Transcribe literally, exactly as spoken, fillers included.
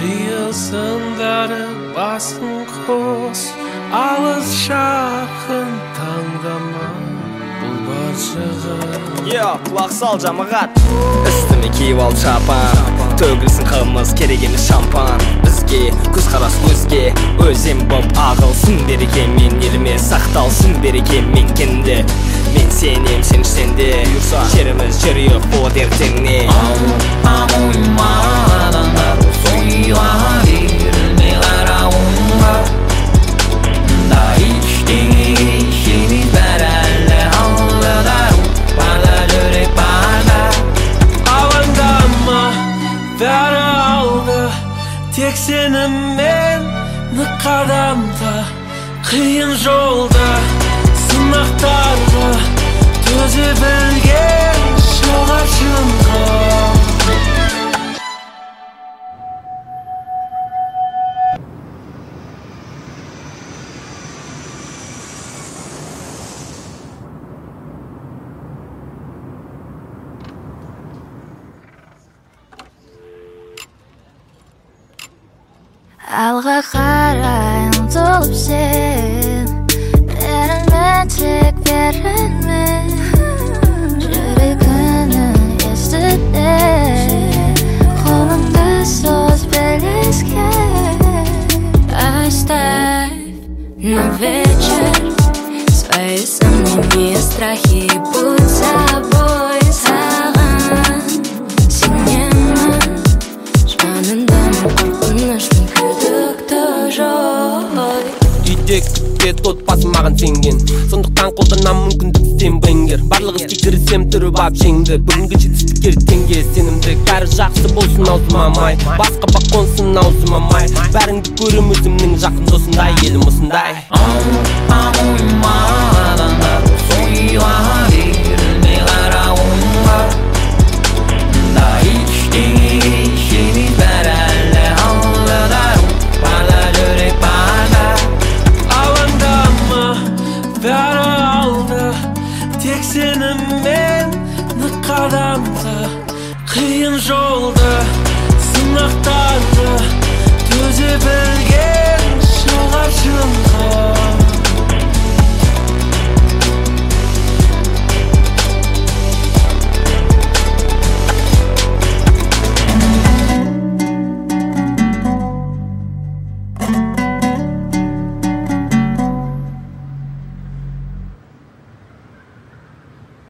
жиылсындары басын қос, алыс жақын таңдама бұл баршаға. Йо, құлақ сал жамағат. Үстіме киіп ал шапан, төгілсін қымыз, керек емес шампан. Бізге көз қарас өзге, өзем боп ағылсын берекемен, еліме сақталсын берекемен кенді. Мен сенем, сен ішсенде, жеріміз жүріп болады ертеңне. Ауылма адамдар сойға берілме қарауыңға, да ештеңеге шемей бәрі әлі алыдар, барда жүрек барда. Алаңдама, бәрі алды, тек сеніммен нық қадамда, қиын жолда, сынақтарға төзе білген шығар шыңға. Алға қарай ұмтылып сен, берілме тек берілме, жүрегінің естіде, қолыңды соз белеске. Оставь на вечер свои сомнения, страхи, будь собой. Саған сенемін, жаныңдан қорқыныштың күдікті жоқ. Үйде күтпет отбасы маған сенген, сондықтан қолданам мүмкіндік сен бенгер. Барлық іске кірісем түріп ап жеңді, бүгінгі жетістіктер теңге сенімді. Бәрі жақсы болсын аузымамай, басқа бақ қонсын аузымамай, бәріңді көрім өзімнің жақын досындай, елім осындай.